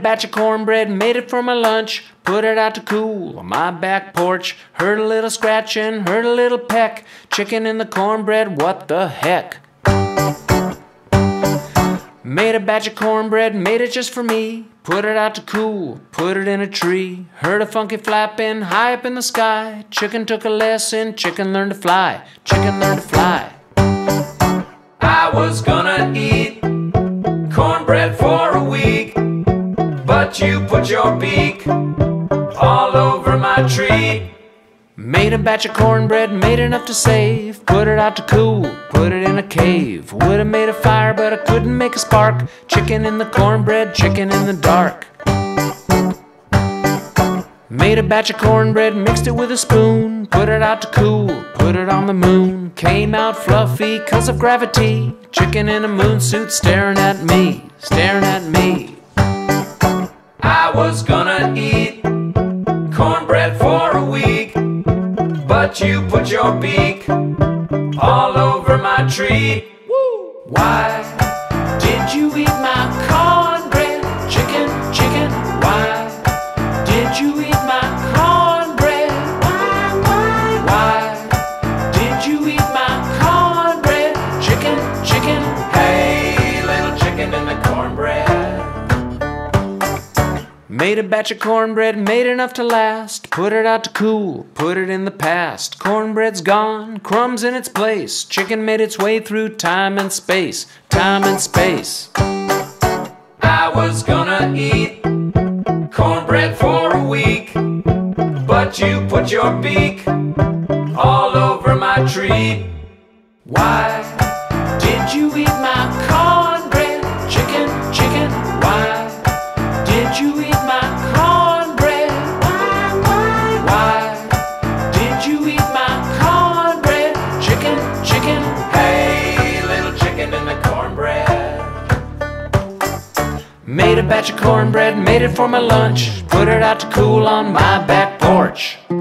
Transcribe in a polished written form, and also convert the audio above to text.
batch of cornbread, made it for my lunch. Put it out to cool on my back porch. Heard a little scratching, heard a little peck. Chicken in the cornbread, what the heck? Made a batch of cornbread, made it just for me. Put it out to cool, put it in a tree. Heard a funky flapping high up in the sky. Chicken took a lesson, chicken learned to fly. Chicken learned to fly. I was gonna eat cornbread for a week, but you put your beak all over my tree. Made a batch of cornbread, made enough to save. Put it out to cool, put it in a cave. Would've made a fire, but I couldn't make a spark. Chicken in the cornbread, chicken in the dark. Made a batch of cornbread, mixed it with a spoon. Put it out to cool, put it on the moon. Came out fluffy 'cause of gravity. Chicken in a moon suit staring at me, staring at me. I was gonna eat cornbread for a week, but you put your beak all over my tree. Why did you eat my cornbread? Chicken, chicken, why did you eat my cornbread? Why did you eat my cornbread? Chicken, chicken, hey, little chicken in the cornbread. Made a batch of cornbread, made enough to last. Put it out to cool, put it in the past. Cornbread's gone, crumbs in its place. Chicken made its way through time and space, time and space. I was gonna eat cornbread for a week, but you put your beak all over my tree. Why did you eat my cornbread? Chicken, chicken, why did you eat my cornbread? Why did you eat my cornbread? Chicken, chicken, hey, little chicken in the cornbread. Made a batch of cornbread, made it for my lunch. Put it out to cool on my back porch.